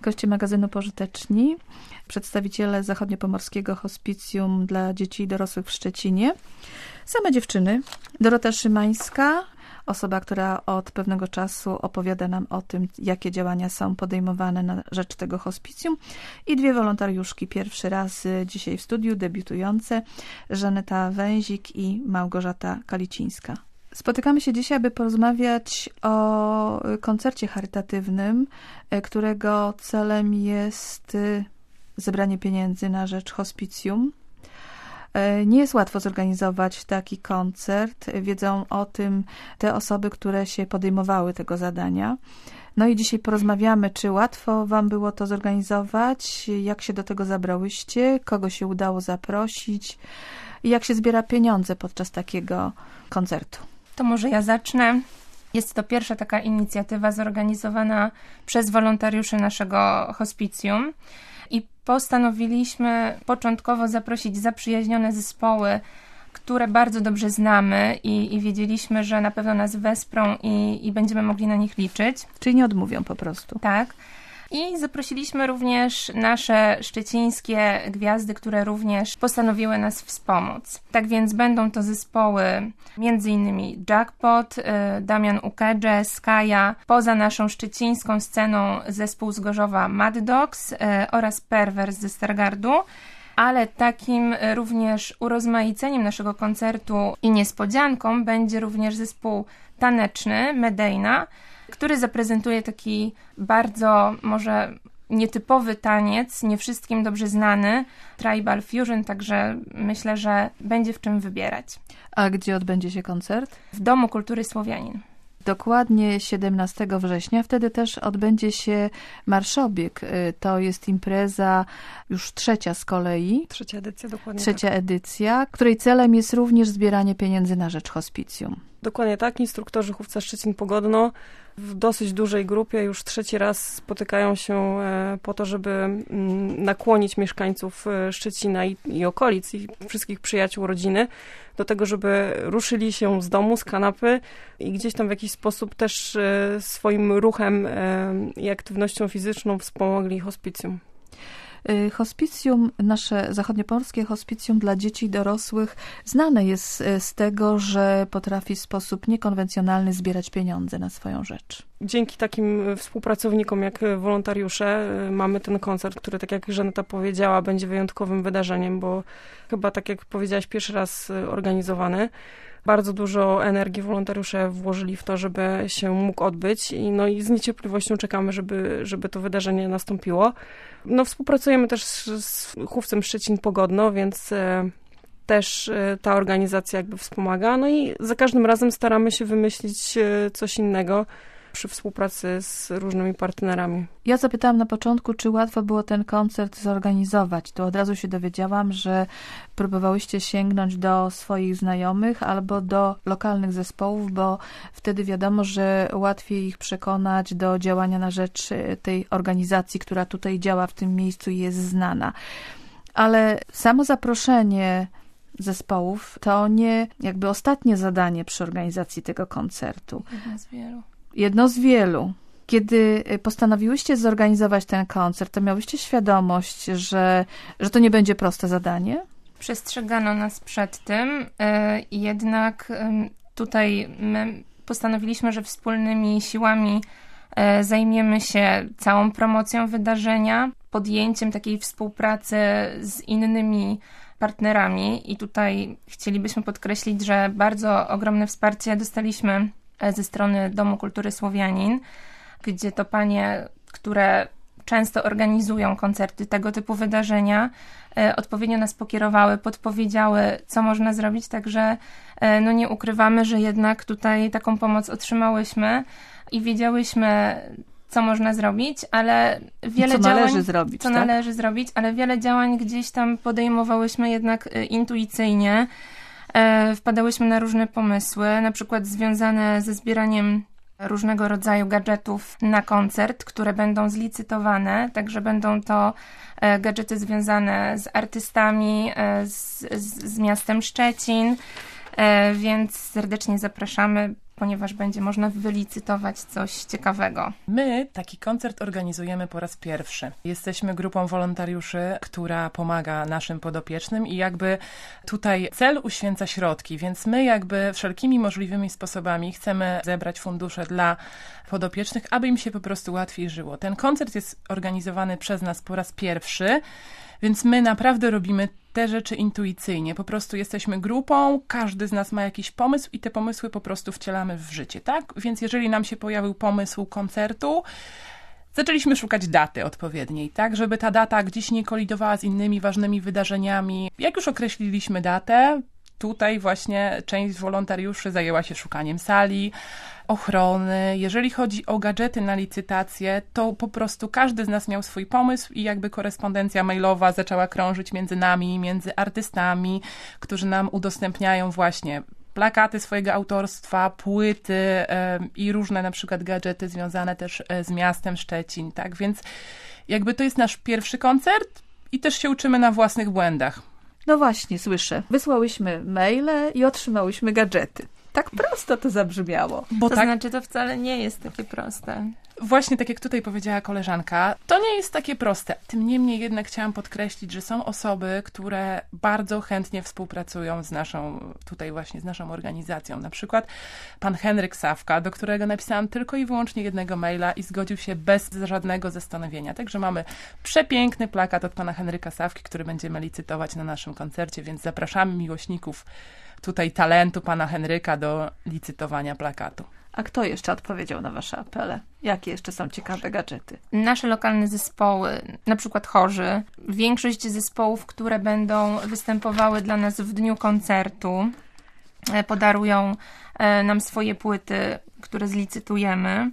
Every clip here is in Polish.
Goście magazynu Pożyteczni, przedstawiciele Zachodniopomorskiego Hospicjum dla Dzieci i Dorosłych w Szczecinie. Same dziewczyny. Dorota Szymańska, osoba, która od pewnego czasu opowiada nam o tym, jakie działania są podejmowane na rzecz tego hospicjum. I dwie wolontariuszki, pierwszy raz dzisiaj w studiu, debiutujące, Żaneta Węzik i Małgorzata Kalicińska. Spotykamy się dzisiaj, aby porozmawiać o koncercie charytatywnym, którego celem jest zebranie pieniędzy na rzecz hospicjum. Nie jest łatwo zorganizować taki koncert. Wiedzą o tym te osoby, które się podejmowały tego zadania. No i dzisiaj porozmawiamy, czy łatwo wam było to zorganizować, jak się do tego zabrałyście, kogo się udało zaprosić i jak się zbiera pieniądze podczas takiego koncertu. To może ja zacznę. Jest to pierwsza taka inicjatywa zorganizowana przez wolontariuszy naszego hospicjum i postanowiliśmy początkowo zaprosić zaprzyjaźnione zespoły, które bardzo dobrze znamy i wiedzieliśmy, że na pewno nas wesprą i będziemy mogli na nich liczyć. Czyli nie odmówią po prostu. Tak. I zaprosiliśmy również nasze szczecińskie gwiazdy, które również postanowiły nas wspomóc. Tak więc będą to zespoły m.in. Jackpot, Damian Ukedże, Skaja, poza naszą szczecińską sceną zespół z Gorzowa Mad Dogs oraz Perwers ze Stargardu. Ale takim również urozmaiceniem naszego koncertu i niespodzianką będzie również zespół taneczny Medejna, który zaprezentuje taki bardzo może nietypowy taniec, nie wszystkim dobrze znany, Tribal Fusion, także myślę, że będzie w czym wybierać. A gdzie odbędzie się koncert? W Domu Kultury Słowianin. Dokładnie 17 września, wtedy też odbędzie się marszobieg. To jest impreza już trzecia z kolei. Trzecia edycja, dokładnie. Trzecia edycja, której celem jest również zbieranie pieniędzy na rzecz hospicjum. Dokładnie tak. Instruktorzy Chówca Szczecin-Pogodno w dosyć dużej grupie już trzeci raz spotykają się po to, żeby nakłonić mieszkańców Szczecina i okolic i wszystkich przyjaciół rodziny do tego, żeby ruszyli się z domu, z kanapy i gdzieś tam w jakiś sposób też swoim ruchem i aktywnością fizyczną wspomogli hospicjum. Hospicjum, nasze zachodniopomorskie hospicjum dla dzieci i dorosłych znane jest z tego, że potrafi w sposób niekonwencjonalny zbierać pieniądze na swoją rzecz. Dzięki takim współpracownikom jak wolontariusze mamy ten koncert, który, tak jak Żaneta powiedziała, będzie wyjątkowym wydarzeniem, bo chyba, tak jak powiedziałaś, pierwszy raz organizowany. Bardzo dużo energii wolontariusze włożyli w to, żeby się mógł odbyć i z niecierpliwością czekamy, żeby to wydarzenie nastąpiło. Współpracujemy też z Chówcem Szczecin-Pogodno, więc też ta organizacja jakby wspomaga. I za każdym razem staramy się wymyślić coś innego przy współpracy z różnymi partnerami. Ja zapytałam na początku, czy łatwo było ten koncert zorganizować. To od razu się dowiedziałam, że próbowałyście sięgnąć do swoich znajomych albo do lokalnych zespołów, bo wtedy wiadomo, że łatwiej ich przekonać do działania na rzecz tej organizacji, która tutaj działa w tym miejscu i jest znana. Ale samo zaproszenie zespołów to nie jakby ostatnie zadanie przy organizacji tego koncertu. Jedno z wielu. Kiedy postanowiłyście zorganizować ten koncert, to miałyście świadomość, że to nie będzie proste zadanie? Przestrzegano nas przed tym, jednak tutaj my postanowiliśmy, że wspólnymi siłami zajmiemy się całą promocją wydarzenia, podjęciem takiej współpracy z innymi partnerami i tutaj chcielibyśmy podkreślić, że bardzo ogromne wsparcie dostaliśmy ze strony Domu Kultury Słowianin, gdzie to panie, które często organizują koncerty, tego typu wydarzenia, odpowiednio nas pokierowały, podpowiedziały, co można zrobić, także nie ukrywamy, że jednak tutaj taką pomoc otrzymałyśmy i wiedziałyśmy, co można zrobić, ale wiele należy zrobić, ale wiele działań gdzieś tam podejmowałyśmy jednak intuicyjnie. Wpadałyśmy na różne pomysły, na przykład związane ze zbieraniem różnego rodzaju gadżetów na koncert, które będą zlicytowane, także będą to gadżety związane z artystami, z miastem Szczecin, więc serdecznie zapraszamy. ponieważ będzie można wylicytować coś ciekawego. My taki koncert organizujemy po raz pierwszy. Jesteśmy grupą wolontariuszy, która pomaga naszym podopiecznym i jakby tutaj cel uświęca środki, więc my jakby wszelkimi możliwymi sposobami chcemy zebrać fundusze dla podopiecznych, aby im się po prostu łatwiej żyło. Ten koncert jest organizowany przez nas po raz pierwszy, więc my naprawdę robimy te rzeczy intuicyjnie. Po prostu jesteśmy grupą, każdy z nas ma jakiś pomysł i te pomysły po prostu wcielamy w życie, tak? Więc jeżeli nam się pojawił pomysł koncertu, zaczęliśmy szukać daty odpowiedniej, tak? Żeby ta data gdzieś nie kolidowała z innymi ważnymi wydarzeniami. Jak już określiliśmy datę, tutaj właśnie część wolontariuszy zajęła się szukaniem sali, ochrony. Jeżeli chodzi o gadżety na licytację, to po prostu każdy z nas miał swój pomysł i jakby korespondencja mailowa zaczęła krążyć między nami, między artystami, którzy nam udostępniają właśnie plakaty swojego autorstwa, płyty i różne na przykład gadżety związane też z miastem Szczecin, tak? Więc jakby to jest nasz pierwszy koncert i też się uczymy na własnych błędach. No właśnie, słyszę. Wysłałyśmy maile i otrzymałyśmy gadżety. Tak prosto to zabrzmiało. Bo to znaczy, to wcale nie jest takie proste. Właśnie tak jak tutaj powiedziała koleżanka, to nie jest takie proste. Tym niemniej jednak chciałam podkreślić, że są osoby, które bardzo chętnie współpracują z naszą organizacją. Na przykład pan Henryk Sawka, do którego napisałam tylko i wyłącznie jednego maila i zgodził się bez żadnego zastanowienia. Także mamy przepiękny plakat od pana Henryka Sawki, który będziemy licytować na naszym koncercie, więc zapraszamy miłośników tutaj talentu pana Henryka do licytowania plakatu. A kto jeszcze odpowiedział na wasze apele? Jakie jeszcze są ciekawe gadżety? Nasze lokalne zespoły, na przykład chorzy, większość zespołów, które będą występowały dla nas w dniu koncertu, podarują nam swoje płyty, które zlicytujemy.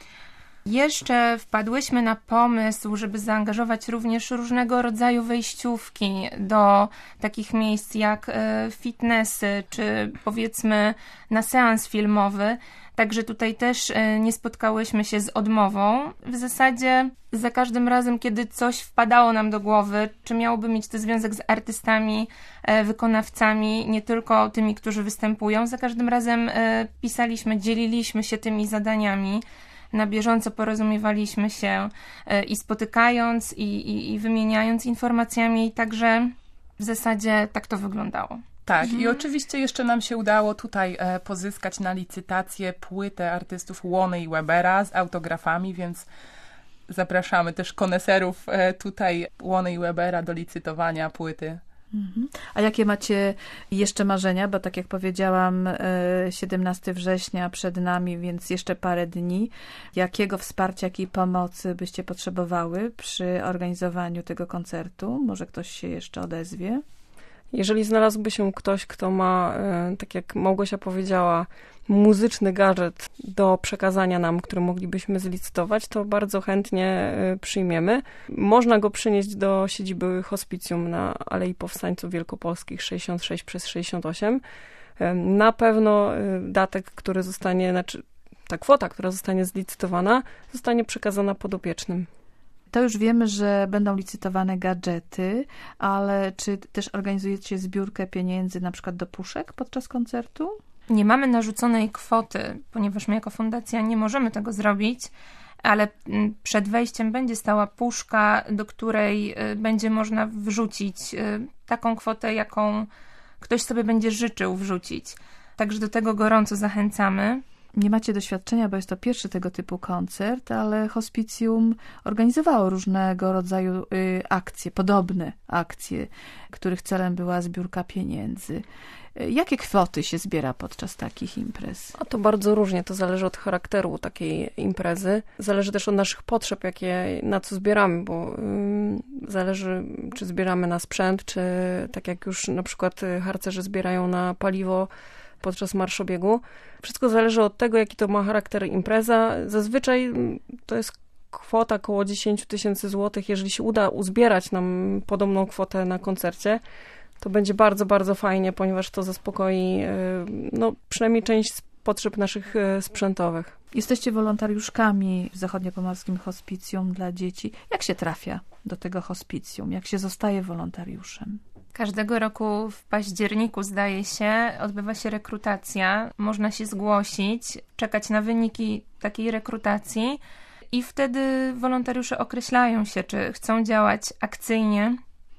Jeszcze wpadłyśmy na pomysł, żeby zaangażować również różnego rodzaju wejściówki do takich miejsc jak fitnessy, czy powiedzmy na seans filmowy. Także tutaj też nie spotkałyśmy się z odmową. W zasadzie za każdym razem, kiedy coś wpadało nam do głowy, czy miałoby mieć to związek z artystami, wykonawcami, nie tylko tymi, którzy występują, za każdym razem pisaliśmy, dzieliliśmy się tymi zadaniami. Na bieżąco porozumiewaliśmy się i spotykając, i wymieniając informacjami, także w zasadzie tak to wyglądało. Tak, i oczywiście jeszcze nam się udało tutaj pozyskać na licytację płytę artystów Łony i Webera z autografami, więc zapraszamy też koneserów tutaj Łony i Webera do licytowania płyty. A jakie macie jeszcze marzenia? Bo tak jak powiedziałam, 17 września przed nami, więc jeszcze parę dni. Jakiego wsparcia, jakiej pomocy byście potrzebowały przy organizowaniu tego koncertu? Może ktoś się jeszcze odezwie? Jeżeli znalazłby się ktoś, kto ma, tak jak Małgosia powiedziała, muzyczny gadżet do przekazania nam, który moglibyśmy zlicytować, to bardzo chętnie przyjmiemy. Można go przynieść do siedziby hospicjum na Alei Powstańców Wielkopolskich 66/68. Na pewno datek, który zostanie, ta kwota, która zostanie zlicytowana, zostanie przekazana podopiecznym. To już wiemy, że będą licytowane gadżety, ale czy też organizujecie zbiórkę pieniędzy na przykład do puszek podczas koncertu? Nie mamy narzuconej kwoty, ponieważ my jako fundacja nie możemy tego zrobić, ale przed wejściem będzie stała puszka, do której będzie można wrzucić taką kwotę, jaką ktoś sobie będzie życzył wrzucić. Także do tego gorąco zachęcamy. Nie macie doświadczenia, bo jest to pierwszy tego typu koncert, ale hospicjum organizowało różnego rodzaju akcje, podobne akcje, których celem była zbiórka pieniędzy. Jakie kwoty się zbiera podczas takich imprez? A to bardzo różnie, to zależy od charakteru takiej imprezy. Zależy też od naszych potrzeb, na co zbieramy, bo zależy, czy zbieramy na sprzęt, czy tak jak już na przykład harcerze zbierają na paliwo podczas marszobiegu. Wszystko zależy od tego, jaki to ma charakter impreza. Zazwyczaj to jest kwota około 10 000 złotych. Jeżeli się uda uzbierać nam podobną kwotę na koncercie, to będzie bardzo, bardzo fajnie, ponieważ to zaspokoi przynajmniej część potrzeb naszych sprzętowych. Jesteście wolontariuszkami w Zachodniopomorskim Hospicjum dla Dzieci. Jak się trafia do tego hospicjum? Jak się zostaje wolontariuszem? Każdego roku w październiku, zdaje się, odbywa się rekrutacja. Można się zgłosić, czekać na wyniki takiej rekrutacji i wtedy wolontariusze określają się, czy chcą działać akcyjnie,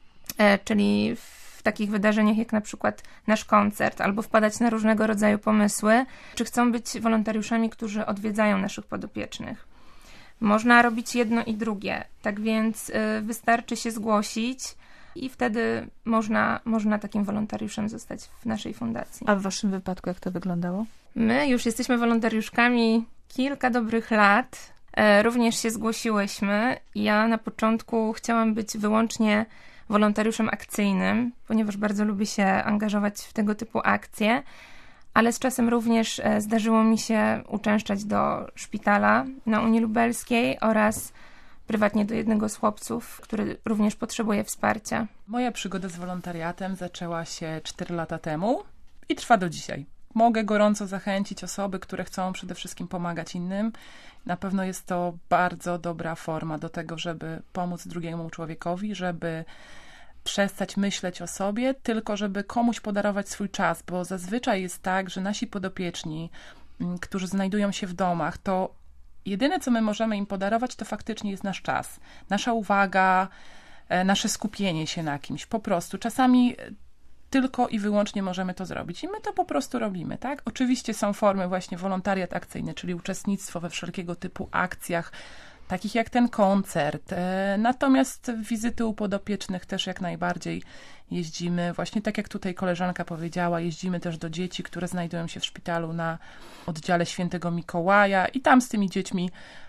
czyli w takich wydarzeniach jak na przykład nasz koncert, albo wpadać na różnego rodzaju pomysły, czy chcą być wolontariuszami, którzy odwiedzają naszych podopiecznych. Można robić jedno i drugie, tak więc wystarczy się zgłosić i wtedy można takim wolontariuszem zostać w naszej fundacji. A w waszym wypadku jak to wyglądało? My już jesteśmy wolontariuszkami kilka dobrych lat. Również się zgłosiłyśmy. Ja na początku chciałam być wyłącznie wolontariuszem akcyjnym, ponieważ bardzo lubię się angażować w tego typu akcje, ale z czasem również zdarzyło mi się uczęszczać do szpitala na Unii Lubelskiej oraz prywatnie do jednego z chłopców, który również potrzebuje wsparcia. Moja przygoda z wolontariatem zaczęła się 4 lata temu i trwa do dzisiaj. Mogę gorąco zachęcić osoby, które chcą przede wszystkim pomagać innym. Na pewno jest to bardzo dobra forma do tego, żeby pomóc drugiemu człowiekowi, żeby przestać myśleć o sobie, tylko żeby komuś podarować swój czas, bo zazwyczaj jest tak, że nasi podopieczni, którzy znajdują się w domach, to jedyne, co my możemy im podarować, to faktycznie jest nasz czas, nasza uwaga, nasze skupienie się na kimś. Po prostu czasami tylko i wyłącznie możemy to zrobić i my to po prostu robimy, tak? Oczywiście są formy właśnie wolontariat akcyjny, czyli uczestnictwo we wszelkiego typu akcjach, takich jak ten koncert. Natomiast wizyty u podopiecznych też jak najbardziej jeździmy. Właśnie tak jak tutaj koleżanka powiedziała, jeździmy też do dzieci, które znajdują się w szpitalu na oddziale Świętego Mikołaja i tam z tymi dziećmi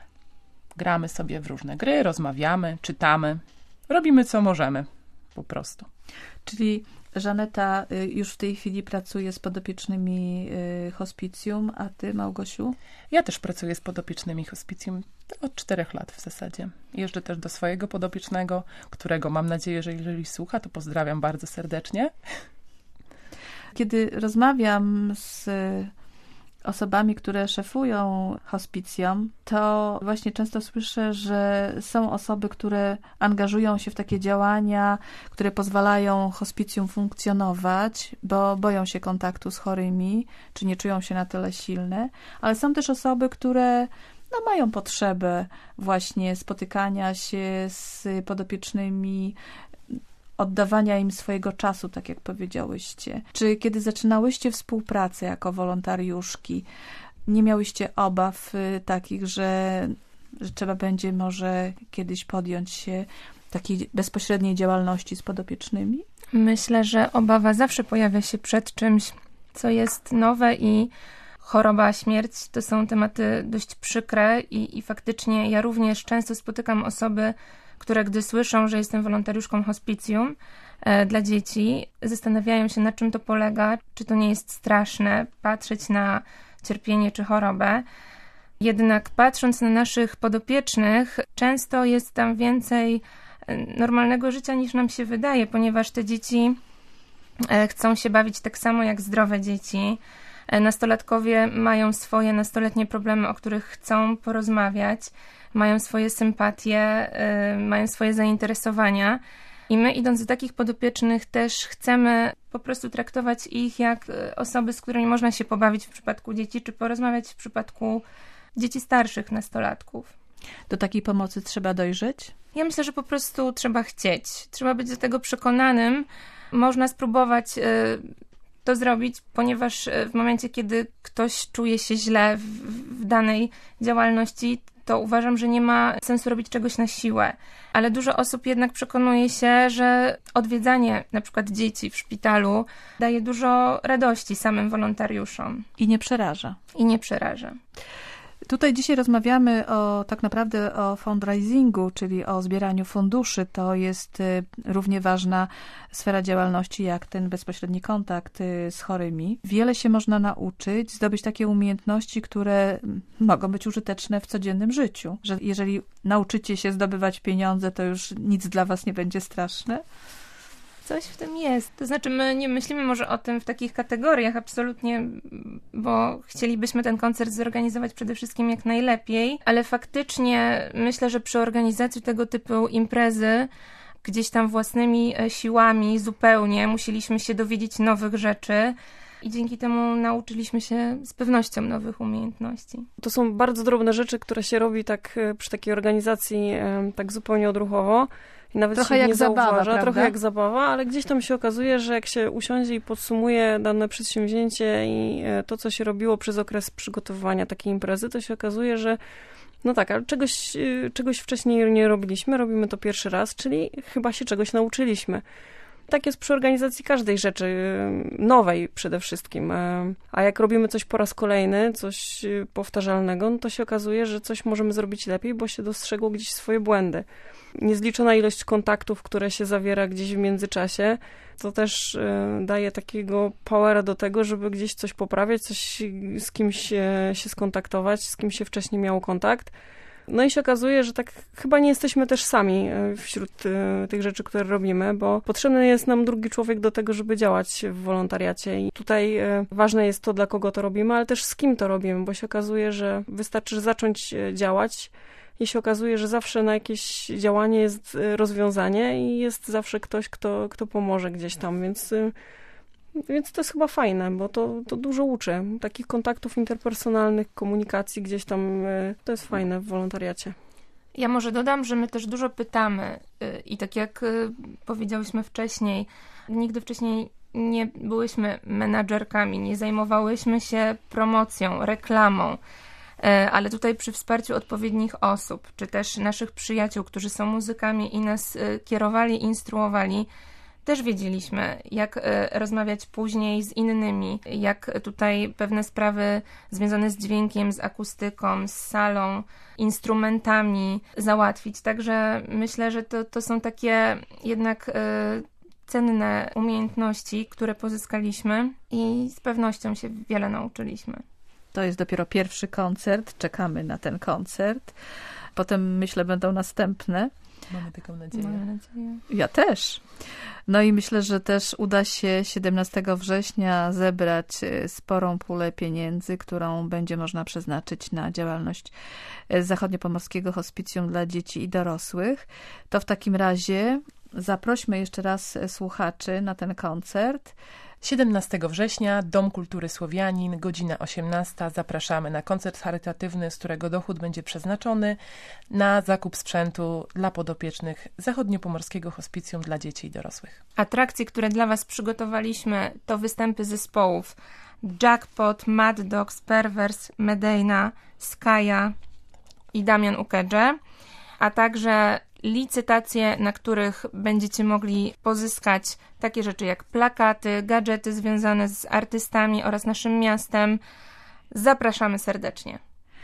gramy sobie w różne gry, rozmawiamy, czytamy, robimy co możemy po prostu. Czyli Żaneta już w tej chwili pracuje z podopiecznymi hospicjum, a ty, Małgosiu? Ja też pracuję z podopiecznymi hospicjum od 4 lat w zasadzie. Jeżdżę też do swojego podopiecznego, którego mam nadzieję, że jeżeli słucha, to pozdrawiam bardzo serdecznie. Kiedy rozmawiam z osobami, które szefują hospicjom, to właśnie często słyszę, że są osoby, które angażują się w takie działania, które pozwalają hospicjum funkcjonować, bo boją się kontaktu z chorymi, czy nie czują się na tyle silne, ale są też osoby, które mają potrzebę właśnie spotykania się z podopiecznymi, oddawania im swojego czasu, tak jak powiedziałyście. Czy kiedy zaczynałyście współpracę jako wolontariuszki, nie miałyście obaw takich, że trzeba będzie może kiedyś podjąć się takiej bezpośredniej działalności z podopiecznymi? Myślę, że obawa zawsze pojawia się przed czymś, co jest nowe i choroba, śmierć to są tematy dość przykre i faktycznie ja również często spotykam osoby, które gdy słyszą, że jestem wolontariuszką hospicjum dla dzieci, zastanawiają się, na czym to polega, czy to nie jest straszne patrzeć na cierpienie czy chorobę. Jednak patrząc na naszych podopiecznych, często jest tam więcej normalnego życia niż nam się wydaje, ponieważ te dzieci chcą się bawić tak samo jak zdrowe dzieci. Nastolatkowie mają swoje nastoletnie problemy, o których chcą porozmawiać, mają swoje sympatie, mają swoje zainteresowania i my, idąc do takich podopiecznych, też chcemy po prostu traktować ich jak osoby, z którymi można się pobawić w przypadku dzieci, czy porozmawiać w przypadku dzieci starszych, nastolatków. Do takiej pomocy trzeba dojrzeć? Ja myślę, że po prostu trzeba chcieć. Trzeba być do tego przekonanym. Można spróbować to zrobić, ponieważ w momencie, kiedy ktoś czuje się źle w danej działalności, to uważam, że nie ma sensu robić czegoś na siłę. Ale dużo osób jednak przekonuje się, że odwiedzanie na przykład dzieci w szpitalu daje dużo radości samym wolontariuszom. I nie przeraża. I nie przeraża. Tutaj dzisiaj rozmawiamy tak naprawdę o fundraisingu, czyli o zbieraniu funduszy. To jest równie ważna sfera działalności jak ten bezpośredni kontakt z chorymi. Wiele się można nauczyć, zdobyć takie umiejętności, które mogą być użyteczne w codziennym życiu. Że jeżeli nauczycie się zdobywać pieniądze, to już nic dla was nie będzie straszne. Coś w tym jest. To znaczy my nie myślimy może o tym w takich kategoriach absolutnie, bo chcielibyśmy ten koncert zorganizować przede wszystkim jak najlepiej, ale faktycznie myślę, że przy organizacji tego typu imprezy gdzieś tam własnymi siłami zupełnie musieliśmy się dowiedzieć nowych rzeczy i dzięki temu nauczyliśmy się z pewnością nowych umiejętności. To są bardzo drobne rzeczy, które się robi tak przy takiej organizacji tak zupełnie odruchowo. I nawet trochę się jak nie zabawa, zauważa, prawda? trochę jak zabawa, ale gdzieś tam się okazuje, że jak się usiądzie i podsumuje dane przedsięwzięcie i to, co się robiło przez okres przygotowywania takiej imprezy, to się okazuje, że no tak, ale czegoś wcześniej nie robiliśmy, robimy to pierwszy raz, czyli chyba się czegoś nauczyliśmy. Tak jest przy organizacji każdej rzeczy, nowej przede wszystkim. A jak robimy coś po raz kolejny, coś powtarzalnego, no to się okazuje, że coś możemy zrobić lepiej, bo się dostrzegło gdzieś swoje błędy. Niezliczona ilość kontaktów, które się zawiera gdzieś w międzyczasie, to też daje takiego powera do tego, żeby gdzieś coś poprawiać, coś z kimś się skontaktować, z kim się wcześniej miało kontakt. No i się okazuje, że tak chyba nie jesteśmy też sami wśród tych rzeczy, które robimy, bo potrzebny jest nam drugi człowiek do tego, żeby działać w wolontariacie. I tutaj ważne jest to, dla kogo to robimy, ale też z kim to robimy, bo się okazuje, że wystarczy zacząć działać i się okazuje, że zawsze na jakieś działanie jest rozwiązanie i jest zawsze ktoś, kto pomoże gdzieś tam, więc to jest chyba fajne, bo to dużo uczy. Takich kontaktów interpersonalnych, komunikacji gdzieś tam, to jest fajne w wolontariacie. Ja może dodam, że my też dużo pytamy i tak jak powiedziałyśmy wcześniej, nigdy wcześniej nie byłyśmy menadżerkami, nie zajmowałyśmy się promocją, reklamą, ale tutaj przy wsparciu odpowiednich osób, czy też naszych przyjaciół, którzy są muzykami i nas kierowali, instruowali, też wiedzieliśmy, jak rozmawiać później z innymi, jak tutaj pewne sprawy związane z dźwiękiem, z akustyką, z salą, instrumentami załatwić. Także myślę, że to są takie jednak cenne umiejętności, które pozyskaliśmy i z pewnością się wiele nauczyliśmy. To jest dopiero pierwszy koncert, czekamy na ten koncert. Potem, myślę, będą następne. Mamy taką nadzieję. Mamy nadzieję. Ja też. No i myślę, że też uda się 17 września zebrać sporą pulę pieniędzy, którą będzie można przeznaczyć na działalność Zachodniopomorskiego Hospicjum dla Dzieci i Dorosłych. To w takim razie zaprośmy jeszcze raz słuchaczy na ten koncert. 17 września, Dom Kultury Słowianin, godzina 18. Zapraszamy na koncert charytatywny, z którego dochód będzie przeznaczony na zakup sprzętu dla podopiecznych Zachodniopomorskiego Hospicjum dla Dzieci i Dorosłych. Atrakcje, które dla Was przygotowaliśmy, to występy zespołów Jackpot, Mad Dogs, Perverse, Medina, Skaja i Damian Ukedże, a także licytacje, na których będziecie mogli pozyskać takie rzeczy jak plakaty, gadżety związane z artystami oraz naszym miastem. Zapraszamy serdecznie.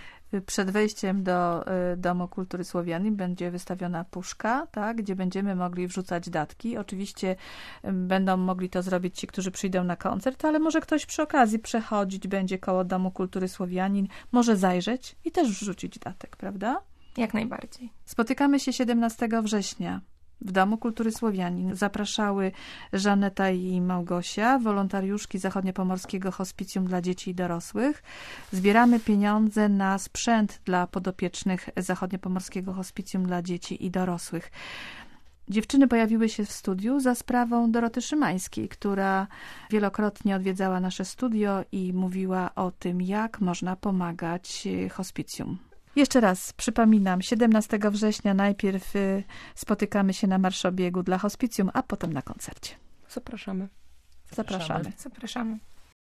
Przed wejściem do Domu Kultury Słowianin będzie wystawiona puszka, tak, gdzie będziemy mogli wrzucać datki. Oczywiście będą mogli to zrobić ci, którzy przyjdą na koncert, ale może ktoś przy okazji przechodzić będzie koło Domu Kultury Słowianin, może zajrzeć i też wrzucić datek, prawda? Jak najbardziej. Spotykamy się 17 września w Domu Kultury Słowianin. Zapraszały Żaneta i Małgosia, wolontariuszki Zachodniopomorskiego Hospicjum dla Dzieci i Dorosłych. Zbieramy pieniądze na sprzęt dla podopiecznych Zachodniopomorskiego Hospicjum dla Dzieci i Dorosłych. Dziewczyny pojawiły się w studiu za sprawą Doroty Szymańskiej, która wielokrotnie odwiedzała nasze studio i mówiła o tym, jak można pomagać hospicjum. Jeszcze raz przypominam, 17 września najpierw spotykamy się na marszobiegu dla hospicjum, a potem na koncercie. Zapraszamy. Zapraszamy. Zapraszamy.